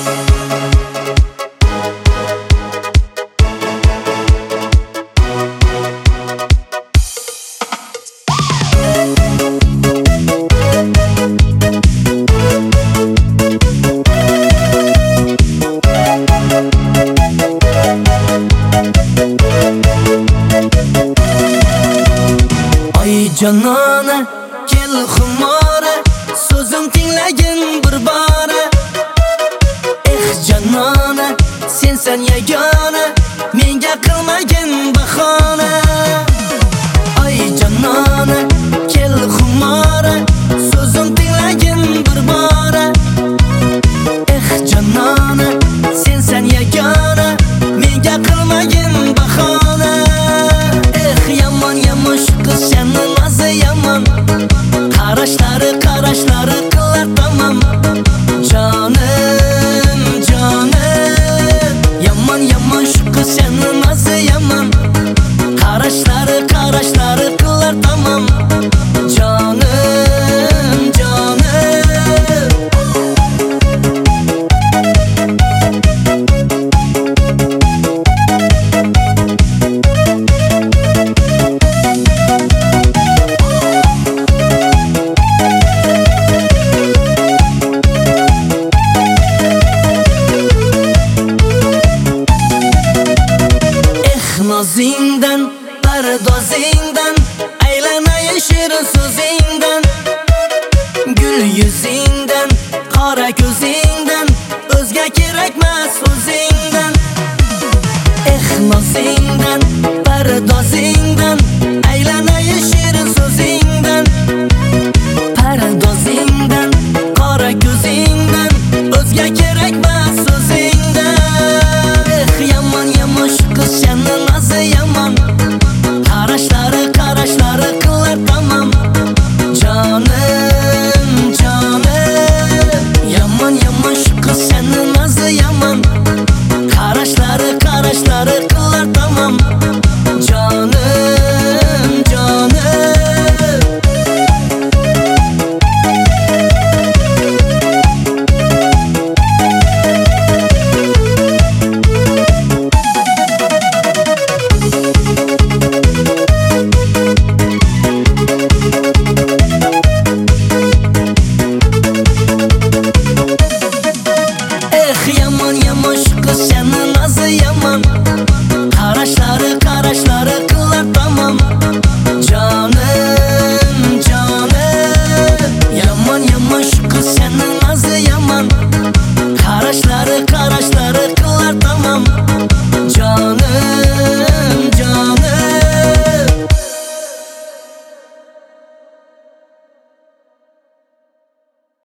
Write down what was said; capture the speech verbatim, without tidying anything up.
Canona kel xumora so'zim tinglagin bir bora. Eh canona sen sen yagona menga qilmagin bahona. Ay canona kel xumora so'zim tinglagin bir bora. Eh canona sen sen yagona menga qilmagin bahona. Eh yomon yomon shu qiz sening yaman, qarashlari qarashlari qilar tamam. Jonim jonim yaman yaman shu qiz sening nazi yaman, qarashlari qarashlari qilar tamam. Jonim jonim Nozingdan, pardozingdan, aylanay shirin so'zingdan, gul yuzingdan, qora ko'zingdan, o'zga kerakmas o'zingdan. Eh nozingdan, pardozingdan, aylanay shirin so'zingdan, pardozingdan, qora ko'zingdan, o'zga kerakmas o'zingdan.